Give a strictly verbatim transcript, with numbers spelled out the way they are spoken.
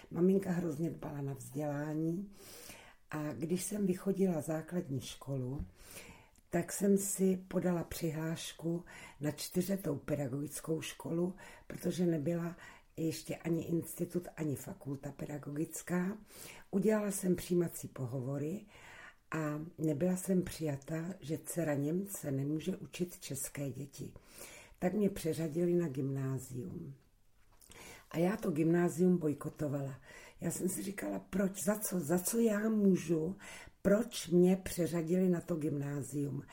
Maminka hrozně dbala na vzdělání a když jsem vychodila základní školu, tak jsem si podala přihlášku na čtyřletou pedagogickou školu, protože nebyla ještě ani institut, ani fakulta pedagogická. Udělala jsem přijímací pohovory a nebyla jsem přijata, že dcera Němce nemůže učit české děti. Tak mě přeřadili na gymnázium. A já to gymnázium bojkotovala. Já jsem si říkala, proč, za co, za co já můžu, proč mě přeřadili na to gymnázium.